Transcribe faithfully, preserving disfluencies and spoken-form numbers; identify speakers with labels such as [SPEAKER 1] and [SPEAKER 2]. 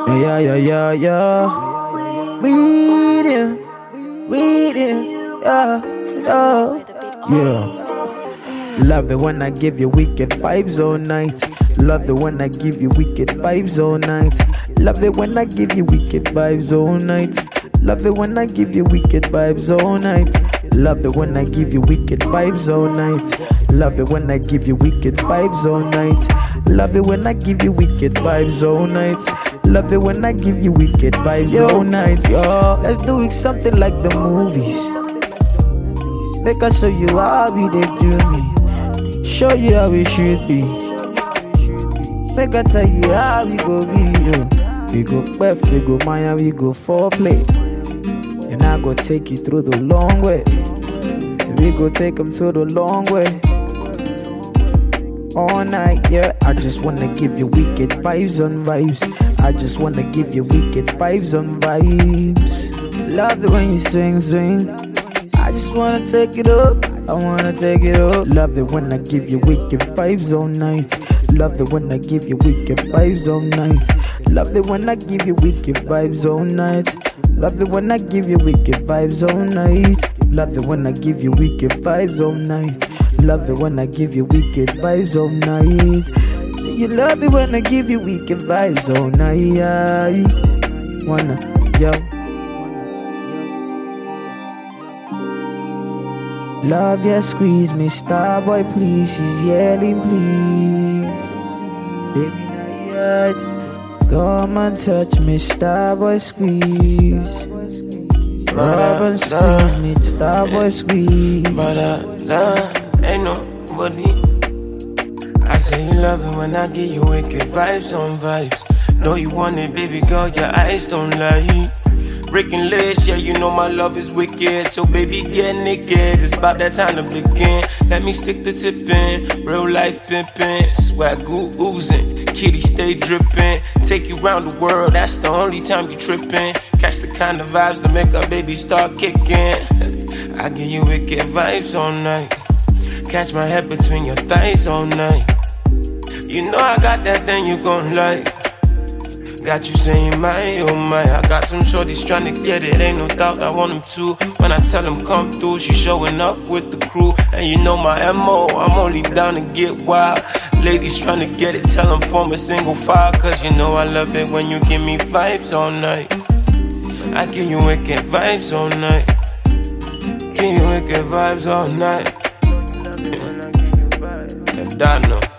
[SPEAKER 1] Yeah, yeah, yeah, yeah. Reading, reading, yeah, yeah, yeah. Love it when I give you wicked vibes all night. Love it when I give you wicked vibes all night. Love it when I give you wicked vibes all night. Love it when I give you wicked vibes all night. Love it when I give you wicked vibes all night. Love it when I give you wicked vibes all night. Love it when I give you wicked vibes all night. Love it when I give you wicked vibes yo, all night, yo. Let's do it something like the movies. Make I show you how we they do me. Show you how we should be. Make I tell you how we go be, yo. We go Beth, we go Maya, we go foreplay. And I go take you through the long way. We go take them to the long way. All night, yeah. I just wanna give you wicked vibes on vibes. I just wanna give you wicked vibes on vibes. Love it when you swing, swing. I just wanna take it up. I wanna take it up. Love it when I give you wicked vibes all night. Love it when I give you wicked vibes all night. Love it when I give you wicked vibes all night. Love it when I give you wicked vibes all night. Love it when I give you wicked vibes all night. Love it when I give you wicked vibes all night. You love it when I give you wicked vibes all night. Wanna, yo. Love, yeah, squeeze me, Starboy, please. She's yelling, please. Baby, not yet. Come and touch me, Starboy, squeeze. Rub and squeeze me, Starboy, squeeze.
[SPEAKER 2] But uh, nah, ain't nobody. I say you love it when I give you wicked vibes on vibes. Know you want it, baby girl, your eyes don't lie. Breaking legs, yeah, you know my love is wicked. So baby, get naked, it's about that time to begin. Let me stick the tip in, real life pimpin'. Swag oozing, kitty stay drippin'. Take you round the world, that's the only time you trippin'. Catch the kind of vibes that make our baby start kicking. I give you wicked vibes all night. Catch my head between your thighs all night. You know I got that thing you gon' like. Got you saying my, oh my. I got some shorties tryna get it, ain't no doubt I want them to. When I tell them come through, she showing up with the crew. And you know my M O, I'm only down to get wild. Ladies tryna get it, tell them form a single file. Cause you know I love it when you give me vibes all night. I give you wicked vibes all night. Give you wicked vibes all night. And I know